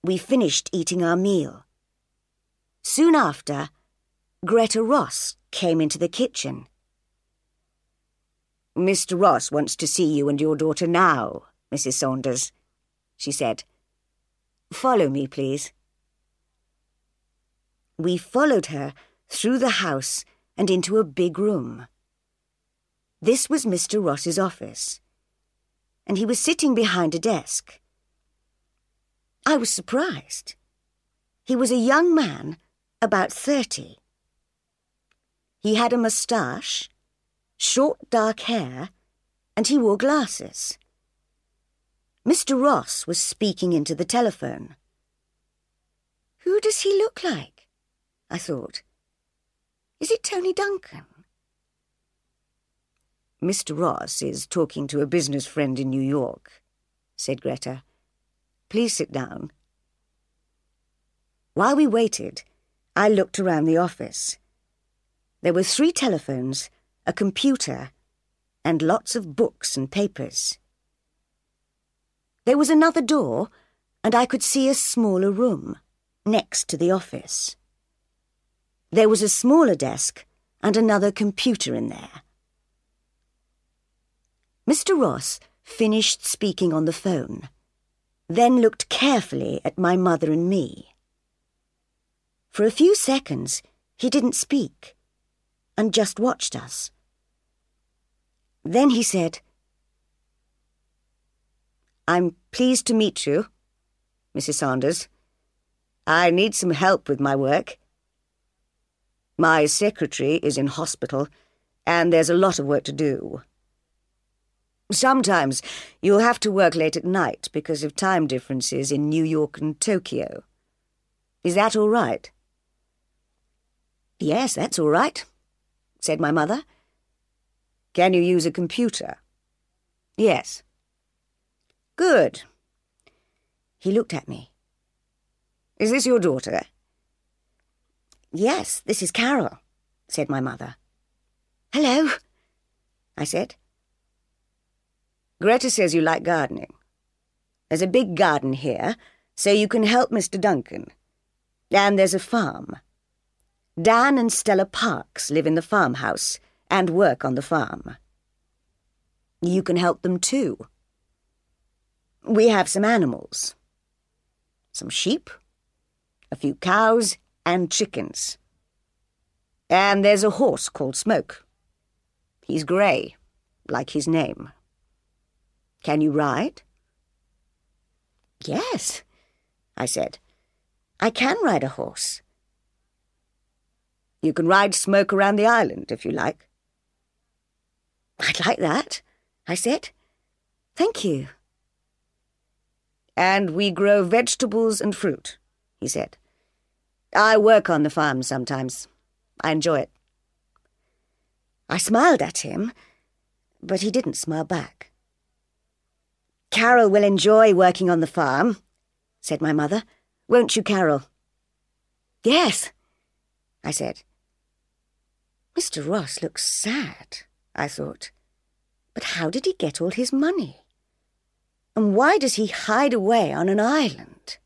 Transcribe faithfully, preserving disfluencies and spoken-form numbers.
We finished eating our meal. Soon after, Greta Ross came into the kitchen. "Mister Ross wants to see you and your daughter now, Missus Saunders," she said. "Follow me, please." We followed her through the house and into a big room. This was Mister Ross's office, and he was sitting behind a desk. I was surprised. He was a young man, about thirty. He had a moustache, short dark hair, and he wore glasses. Mister Ross was speaking into the telephone. Who does he look like? I thought. Is it Tony Duncan? "Mister Ross is talking to a business friend in New York," said Greta. "Please sit down." While we waited, I looked around the office. There were three telephones, a computer, and lots of books and papers. There was another door, and I could see a smaller room next to the office. There was a smaller desk and another computer in there. Mister Ross finished speaking on the phone, then looked carefully at my mother and me. For a few seconds, he didn't speak, and just watched us. Then he said, "I'm pleased to meet you, Missus Saunders. I need some help with my work. My secretary is in hospital, and there's a lot of work to do. Sometimes you'll have to work late at night because of time differences in New York and Tokyo. Is that all right?" "Yes, that's all right," said my mother. "Can you use a computer?" "Yes." "Good." He looked at me. "Is this your daughter?" "Yes, this is Carol," said my mother. "Hello," I said. "Greta says you like gardening. There's a big garden here, so you can help Mister Duncan. And there's a farm. Dan and Stella Parks live in the farmhouse and work on the farm. You can help them too. We have some animals. Some sheep, a few cows, and chickens. And there's a horse called Smoke. He's grey, like his name. Can you ride?" "Yes," I said. "I can ride a horse." "You can ride Smoke around the island, if you like." "I'd like that," I said. "Thank you." "And we grow vegetables and fruit," he said. "I work on the farm sometimes. I enjoy it." I smiled at him, but he didn't smile back. "Carol will enjoy working on the farm," said my mother. "Won't you, Carol?" "Yes," I said. Mister Ross looks sad, I thought. But how did he get all his money? And why does he hide away on an island?